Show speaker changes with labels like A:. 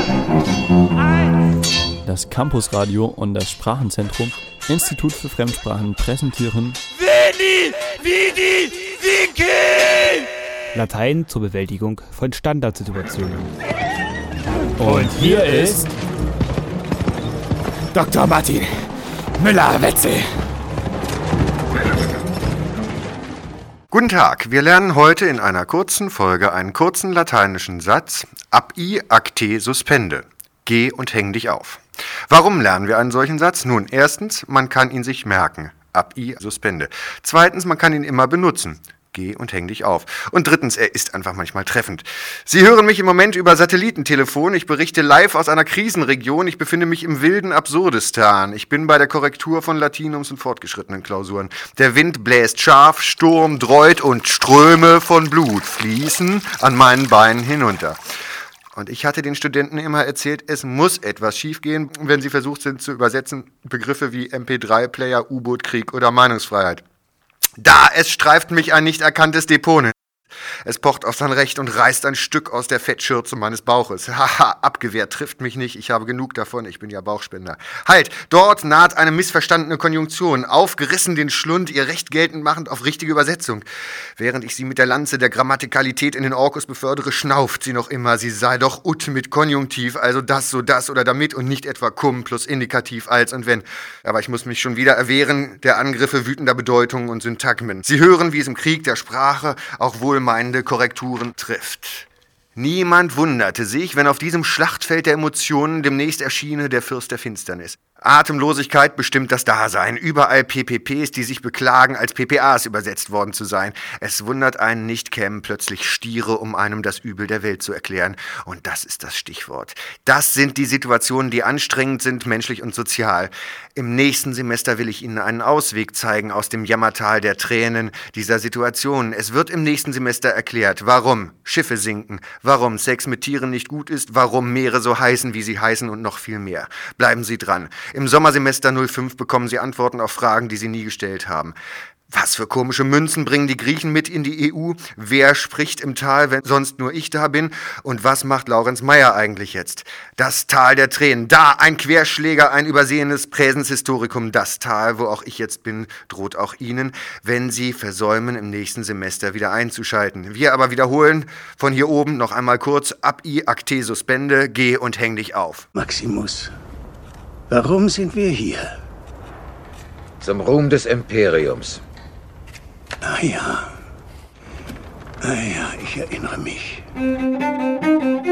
A: Das Campusradio und das Sprachenzentrum Institut für Fremdsprachen präsentieren
B: Veni, Vidi, Vici!
C: Latein zur Bewältigung von Standardsituationen.
A: Und hier ist
B: Dr. Martin Müller-Wetzel.
D: Guten Tag, wir lernen heute in einer kurzen Folge einen kurzen lateinischen Satz Abi acte suspende. Geh und häng dich auf. Warum lernen wir einen solchen Satz? Nun, erstens, man kann ihn sich merken. Abi suspende. Zweitens, man kann ihn immer benutzen. Geh und häng dich auf. Und drittens, er ist einfach manchmal treffend. Sie hören mich im Moment über Satellitentelefon. Ich berichte live aus einer Krisenregion. Ich befinde mich im wilden Absurdistan. Ich bin bei der Korrektur von Latinums und fortgeschrittenen Klausuren. Der Wind bläst scharf, Sturm dreut und Ströme von Blut fließen an meinen Beinen hinunter. Und ich hatte den Studenten immer erzählt, es muss etwas schiefgehen, wenn sie versucht sind zu übersetzen Begriffe wie MP3-Player, U-Boot-Krieg oder Meinungsfreiheit. Da, es streift mich ein nicht erkanntes Depot. Es pocht auf sein Recht und reißt ein Stück aus der Fettschürze meines Bauches. Haha, abgewehrt, trifft mich nicht, ich habe genug davon, ich bin ja Bauchspender. Halt, dort naht eine missverstandene Konjunktion, aufgerissen den Schlund, ihr Recht geltend machend auf richtige Übersetzung. Während ich sie mit der Lanze der Grammatikalität in den Orkus befördere, schnauft sie noch immer, sie sei doch ut mit Konjunktiv, also das, so das oder damit und nicht etwa cum plus Indikativ als und wenn. Aber ich muss mich schon wieder erwehren der Angriffe wütender Bedeutungen und Syntagmen. Sie hören, wie es im Krieg der Sprache auch wohlmeinende Korrekturen trifft. Niemand wunderte sich, wenn auf diesem Schlachtfeld der Emotionen demnächst erschiene der Fürst der Finsternis. Atemlosigkeit bestimmt das Dasein. Überall PPPs, die sich beklagen, als PPAs übersetzt worden zu sein. Es wundert einen nicht, kämen plötzlich Stiere, um einem das Übel der Welt zu erklären. Und das ist das Stichwort. Das sind die Situationen, die anstrengend sind, menschlich und sozial. Im nächsten Semester will ich Ihnen einen Ausweg zeigen aus dem Jammertal der Tränen dieser Situation. Es wird im nächsten Semester erklärt, warum Schiffe sinken, warum Sex mit Tieren nicht gut ist, warum Meere so heißen, wie sie heißen und noch viel mehr. Bleiben Sie dran. Im Sommersemester 05 bekommen Sie Antworten auf Fragen, die Sie nie gestellt haben. Was für komische Münzen bringen die Griechen mit in die EU? Wer spricht im Tal, wenn sonst nur ich da bin? Und was macht Laurenz Meyer eigentlich jetzt? Das Tal der Tränen. Da, ein Querschläger, ein übersehenes Präsenshistorikum. Das Tal, wo auch ich jetzt bin, droht auch Ihnen, wenn Sie versäumen, im nächsten Semester wieder einzuschalten. Wir aber wiederholen von hier oben noch einmal kurz Abi acte suspende, geh und häng dich auf.
E: Maximus, warum sind wir hier?
F: Zum Ruhm des Imperiums.
E: Ah ja, ich erinnere mich.